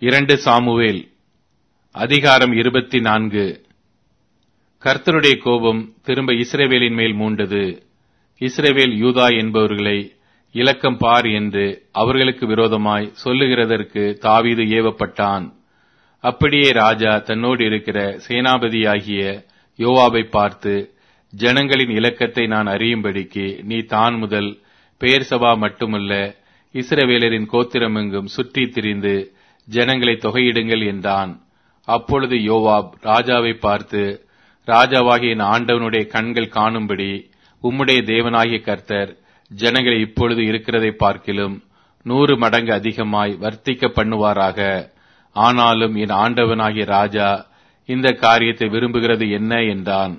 2 Samuel அதிகாரம் 24. கர்த்தருடைய கோபம் திரும்ப இஸ்ரவேலின் மேல் மூண்டது. இஸ்ரவேல் யூதா என்பவர்களை இலக்கம் பார் என்று அவர்களுக்கு விரோதமாய் சொல்லுகிறதற்கு தாவீது ஏவப்பட்டான். அப்படியே ராஜா தன்னோடு இருக்கிற சேனாபதியாகிய யோவாபை பார்த்து, ஜனங்களின் இலக்கத்தை நான் அறியும்படிக்கு நீ தான் முதல் பெயர்சபா மட்டுமல்ல இஸ்ரவேலரின் கோத்திரமெங்கும் சுற்றித் திரிந்து ஜனங்களை தொகையிடுங்கள் என்றான். அப்பொழுது யோவாப் ராஜாவை பார்த்து, ராஜாவாகிய என் ஆண்டவனுடைய கண்கள் காணும்படி உம்முடைய தேவனாகிய கர்த்தர் ஜனங்களை இப்பொழுது இருக்கிறதை பார்க்கிலும் 100 மடங்கு அதிகமாய் வர்த்திக்க பண்ணுவாராக. ஆனாலும் என் ஆண்டவனாகிய ராஜா இந்த காரியத்தை விரும்புகிறது என்ன என்றான்.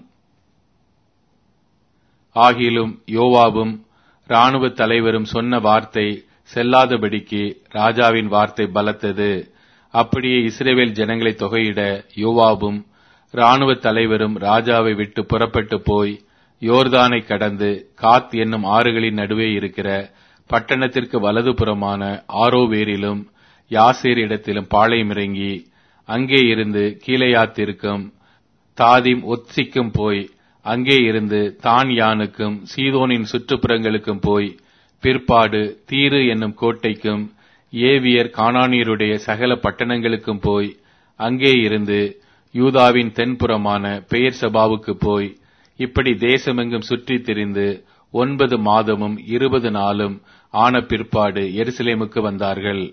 ஆகிலும் யோவாபும் இராணுவ தலைவரும் சொன்ன வார்த்தை செல்லாதபடிக்கு ராஜாவின் வார்த்தை பலத்தது. அப்படியே இஸ்ரவேல் ஜனங்களை தொகையிட யோவாபும் இராணுவ தலைவரும் ராஜாவை விட்டு புறப்பட்டு போய் யோர்தானை கடந்து காத் என்னும் ஆறுகளின் நடுவே இருக்கிற பட்டணத்திற்கு வலதுபுறமான ஆரோவேரிலும் யாசேர் இடத்திலும் பாளையமிறங்கி அங்கே இருந்து கீலேயாத்திற்கும் தாதிம் ஒத்சிக்கும் போய் அங்கே இருந்து தான் யானுக்கும் சீதோனின் சுற்றுப்புறங்களுக்கும் போய் பிற்பாடு தீரு என்னும் கோட்டைக்கும் ஏவியர் கானானியருடைய சகல பட்டணங்களுக்கும் போய் அங்கே இருந்து யூதாவின் தென்புறமான பெயர்சபாவுக்கு போய் இப்படி தேசமெங்கும் சுற்றித் திரிந்து 9 மாதமும் 20 நாளும் ஆன பிற்பாடு எருசலேமுக்கு வந்தார்கள்.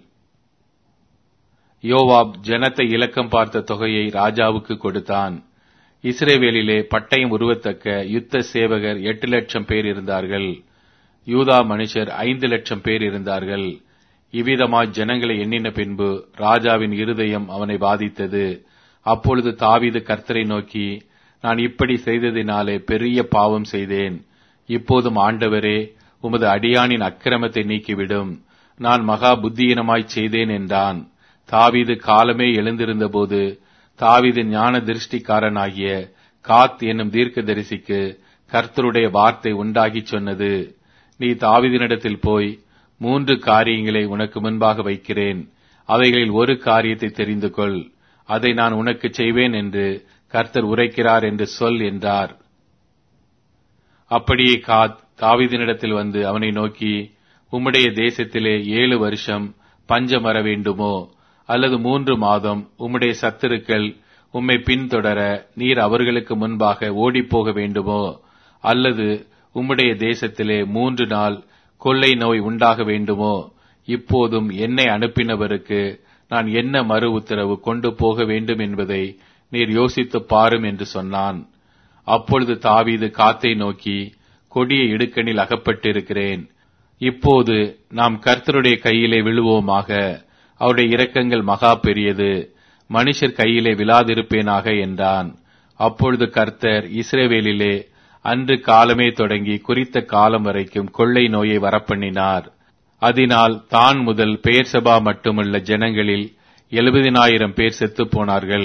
யோவாப் ஜனத்தை இலக்கம் பார்த்த தொகையை ராஜாவுக்கு கொடுத்தான். இஸ்ரவேலிலே பட்டயம் உருவத்தக்க யுத்த சேவகர் 8 லட்சம் பேர் இருந்தார்கள். யூதா மனுஷர் 5 லட்சம் பேர் இருந்தார்கள். இவ்விதமாய் ஜனங்களை எண்ணின பின்பு ராஜாவின் இருதயம் அவனை பாதித்தது. அப்பொழுது தாவீது கர்த்தரை நோக்கி, நான் இப்படி செய்ததினாலே பெரிய பாவம் செய்தேன். இப்போதும் ஆண்டவரே, உமது அடியானின் அக்கிரமத்தை நீக்கிவிடும். நான் மகா புத்தியீனமாய் செய்தேன் என்றான். தாவீது காலமே எழுந்திருந்தபோது தாவீது ஞான திருஷ்டிக்காரனாகிய காத் என்னும் தீர்க்கதரிசிக்கு கர்த்தருடைய வார்த்தை உண்டாகி சொன்னது, நீ தாவீதினிடத்தில் போய் 3 காரியங்களை உனக்கு முன்பாக வைக்கிறேன். அவைகளில் ஒரு காரியத்தை தெரிந்து கொள். அதை நான் உனக்கு செய்வேன் என்று கர்த்தர் உரைக்கிறார் என்று சொல் என்றார். அப்படியே காத் தாவீதினிடத்தில் வந்து அவனை நோக்கி, உம்முடைய தேசத்திலே 7 வருஷம் பஞ்சம் வர வேண்டுமோ, அல்லது 3 மாதம் உம்முடைய சத்துருக்கள் உம்மை பின்தொடர நீர் அவர்களுக்கு முன்பாக ஓடிப்போக வேண்டுமோ, அல்லது உம்முடைய தேசத்திலே 3 நாள் கொள்ளை நோய் உண்டாக வேண்டுமோ? இப்போதும் என்னை அனுப்பினவருக்கு நான் என்ன மறு உத்தரவு கொண்டு போக வேண்டும் என்பதை நீர் யோசித்துப் பாரும் என்று சொன்னான். அப்பொழுது தாவீது காத்தை நோக்கி, கொடிய இடுக்கணில் அகப்பட்டிருக்கிறேன். இப்போது நாம் கர்த்தருடைய கையிலே விழுவோமாக. அவருடைய இரக்கங்கள் மகா பெரியது. மனுஷர் கையிலே விழாதிருப்பேனாக என்றான். அப்பொழுது கர்த்தர் இஸ்ரவேலிலே அன்று காலமே தொடங்கி குறித்த காலம் வரைக்கும் கொள்ளை நோயை வரப்பண்ணினார். அதனால் தான் முதல் பெயர்சபா மட்டுமல்ல ஜனங்களில் 70,000 பேர் செத்துப் போனார்கள்.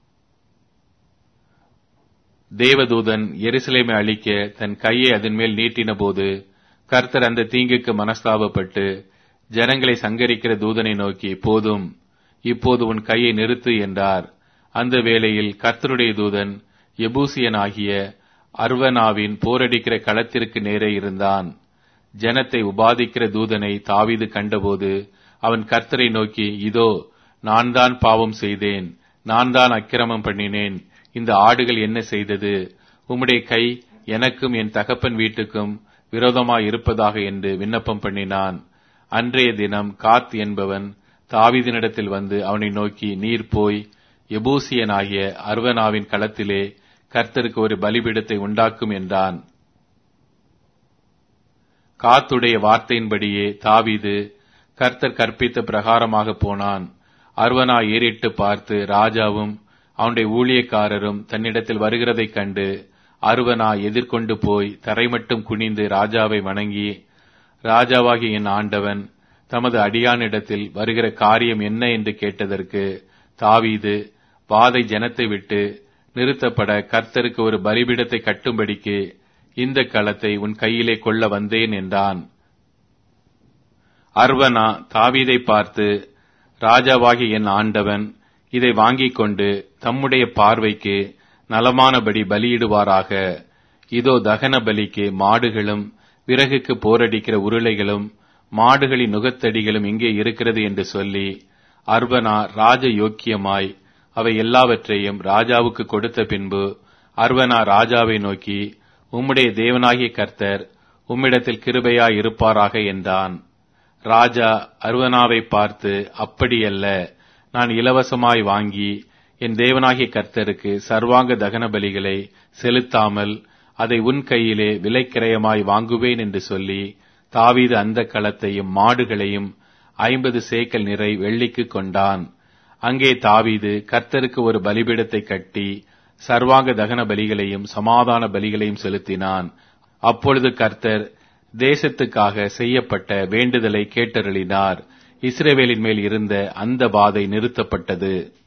தேவதூதன் எருசலேமை அழிக்க தன் கையை அதன் மேல் நீட்டின போது கர்த்தர் அந்த தீங்குக்கு மனஸ்தாபப்பட்டு ஜனங்களை சங்கரிக்கிற தூதனை நோக்கி, போதும், இப்போது உன் கையை நிறுத்து என்றார். அந்த வேளையில் கர்த்தருடைய தூதன் எபூசியனாகிய அர்வனாவின் போரடிக்கிற களத்திற்கு நேரே இருந்தான். ஜனத்தை உபாதிக்கிற தூதனை தாவீது கண்டபோது அவன் கர்த்தரை நோக்கி, இதோ, நான் தான் பாவம் செய்தேன், நான் தான் அக்கிரமம் பண்ணினேன். இந்த ஆடுகள் என்ன செய்தது? உம்முடைய கை எனக்கும் என் தகப்பன் வீட்டுக்கும் விரோதமாய் இருப்பதாக என்று விண்ணப்பம் பண்ணினான். அன்றைய தினம் காத் என்பவன் தாவீதினிடத்தில் வந்து அவனை நோக்கி, நீர் போய் எபூசியனாகிய அர்வனாவின் களத்திலே கர்த்தருக்கு ஒரு பலிபீடத்தை உண்டாக்கும் என்றான். காத்துடைய வார்த்தையின்படியே தாவீது கர்த்தர் கற்பித்த பிரகாரமாக போனான். அர்வனா ஏறிட்டு பார்த்து ராஜாவும் அவனுடைய ஊழியக்காரரும் தன்னிடத்தில் வருகிறதைக் கண்டு அர்வனா எதிர்கொண்டு போய் தரைமட்டும் குனிந்து ராஜாவை வணங்கி, ராஜாவாகிய என் ஆண்டவன் தமது அடியானிடத்தில் வருகிற காரியம் என்ன என்று கேட்டதற்கு தாவீது, வாதை ஜனத்தை விட்டு நிறுத்தப்பட கர்த்தருக்கு ஒரு பலிபீடத்தை கட்டும்படிக்கு இந்த களத்தை உன் கையிலே கொள்ள வந்தேன் என்றான். அர்வனா தாவீதை பார்த்து, ராஜாவாகிய என் ஆண்டவன் இதை வாங்கிக் கொண்டு தம்முடைய பார்வைக்கு நலமானபடி பலியிடுவாராக. இதோ தகன பலிக்கு மாடுகளும் விறகுக்கு போரடிக்கிற உருளைகளும் மாடுகளின் நுகத்தடிகளும் இங்கே இருக்கிறது என்று சொல்லி அர்வனா ராஜ யோக்கியமாய் அவை எல்லாவற்றையும் ராஜாவுக்கு கொடுத்த பின்பு அர்வனா ராஜாவை நோக்கி, உம்முடைய தேவனாகிய கர்த்தர் உம்மிடத்தில் கிருபையாய் இருப்பாராக என்றான். ராஜா அர்வனாவை பார்த்து, அப்படியல்ல, நான் இலவசமாய் வாங்கி என் தேவனாகிய கர்த்தருக்கு சர்வாங்க தகன பலிகளை செலுத்தாமல் அதை உன் கையிலே விலைக்கிரயமாய் வாங்குவேன் என்று சொல்லி தாவீது அந்த களத்தையும் மாடுகளையும் 50 சேக்கல் நிறை வெள்ளிக்கு கொண்டான். அங்கே தாவீது கர்த்தருக்கு ஒரு பலிபீடத்தை கட்டி சர்வாங்க தகன பலிகளையும் சமாதான பலிகளையும் செலுத்தினான். அப்பொழுது கர்த்தர் தேசத்துக்காக செய்யப்பட்ட வேண்டுதலை கேட்டருளினார். இஸ்ரவேலின் மேல் இருந்த அந்த வாதை நிறுத்தப்பட்டது.